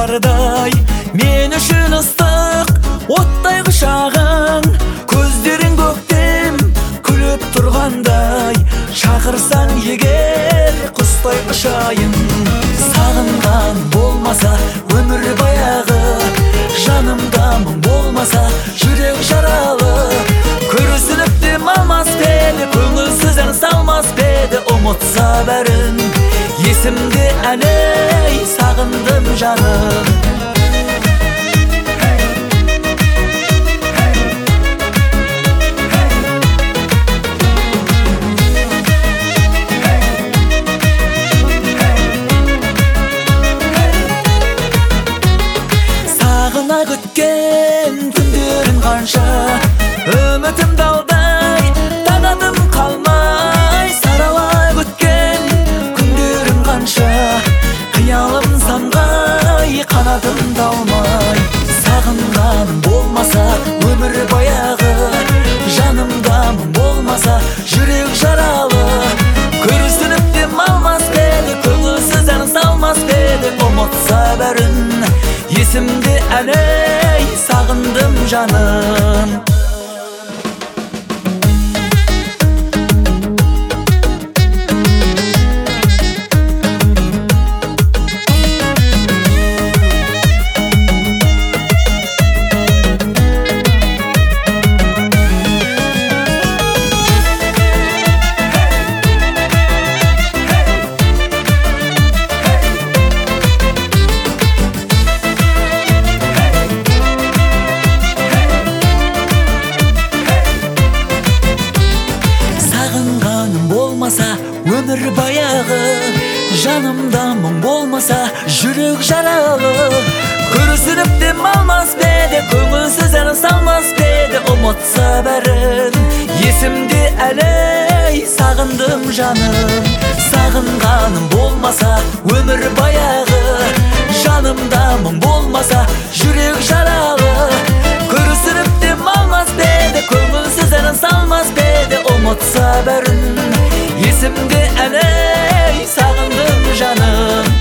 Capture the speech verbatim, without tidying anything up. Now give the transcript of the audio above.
бардай, мен үшін ыстық оттай құшағың, көздерің көктем күліп тұрғандай, шақырсаң егер құстай ұшайын. Сағынған болмаса өмір баяғы, жанымда мұң болмаса жүрек жаралы, көрісініп дем алмас педі, көңілсіз ән салмас педі, ұмытса бәрін есімде әлі сағындым жаным. Сағына күткен күндерім қанша, үмітім далдай, таңатым қалмай. Саралай күткен күндерім қанша, қиялым самғай, қанатым талмай. Сағынғаным болмаса өмір баяғы, жанымда мұң болмаса жүрек жаралы, көрісініп дем алмас педі, көңілсіз ән салмас педі, ұмытса бәрін есімде әлі сағындым жаным. Болмаса өмір баяғы, жанымда мұң болмаса жүрек жаралы, көрісініп дем алмас педі, көңілсіз ән салмас педі, ұмытса бәрін есімде әлі сағындым жаным. Сағынғаным болмаса өмір баяғы, жанымда мұң болмаса жүрек жаралы, көрісініп дем алмас педі, көңілсіз ән салмас педі, ұмытса бәрін есімде әлі сағындым жаным.